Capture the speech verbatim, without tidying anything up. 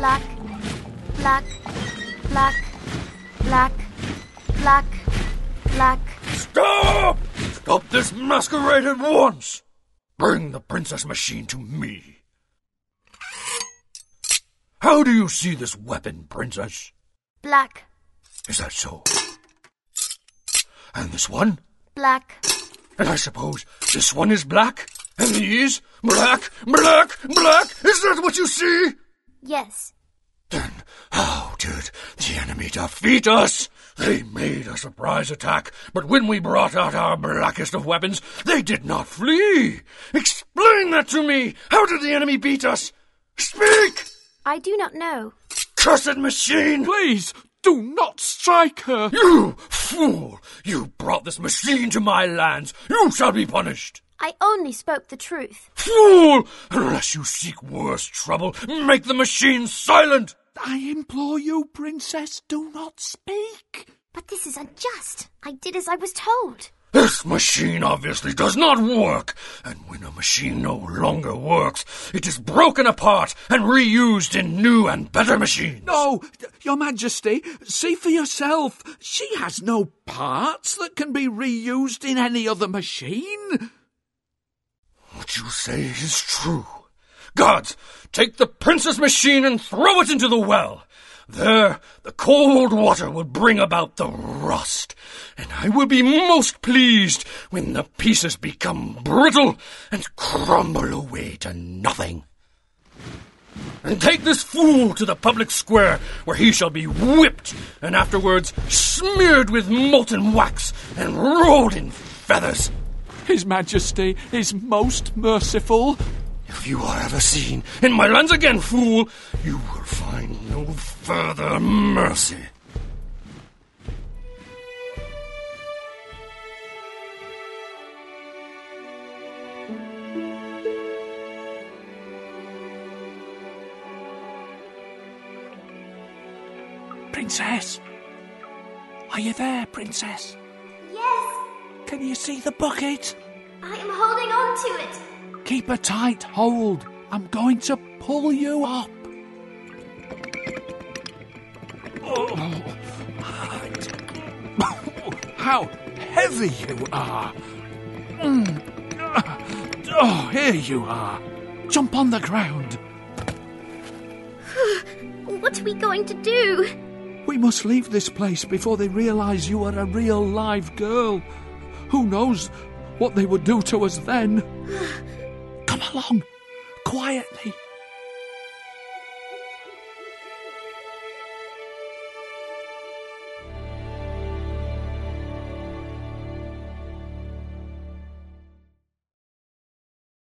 Black, black, black, black, black, black. Stop! Stop this masquerade at once! Bring the princess machine to me. How do you see this weapon, princess? Black. Is that so? And this one? Black. And I suppose this one is black? And these? Black, black, black? Is that what you see? Yes. Then how did the enemy defeat us? They made a surprise attack, but when we brought out our blackest of weapons, they did not flee. Explain that to me. How did the enemy beat us? Speak! I do not know. Cursed machine! Please, do not strike her. You fool! You brought this machine to my lands. You shall be punished. I only spoke the truth. Fool! Unless you seek worse trouble, make the machine silent. I implore you, princess, do not speak. But this is unjust. I did as I was told. This machine obviously does not work, and when a machine no longer works, it is broken apart and reused in new and better machines. No, your majesty, see for yourself. She has no parts that can be reused in any other machine. What you say is true. Gods, take the princess machine and throw it into the well. There, the cold water will bring about the rust, and I will be most pleased when the pieces become brittle and crumble away to nothing. And take this fool to the public square, where he shall be whipped, and afterwards smeared with molten wax and rolled in feathers. His Majesty is most merciful. If you are ever seen in my lands again, fool, you will find no further mercy. Princess? Are you there, princess? Yes, Can you see the bucket? I am holding on to it. Keep a tight hold. I'm going to pull you up. Oh. How heavy you are. Mm. Oh, here you are. Jump on the ground. What are we going to do? We must leave this place before they realise you are a real live girl. Who knows what they would do to us then? Come along, quietly.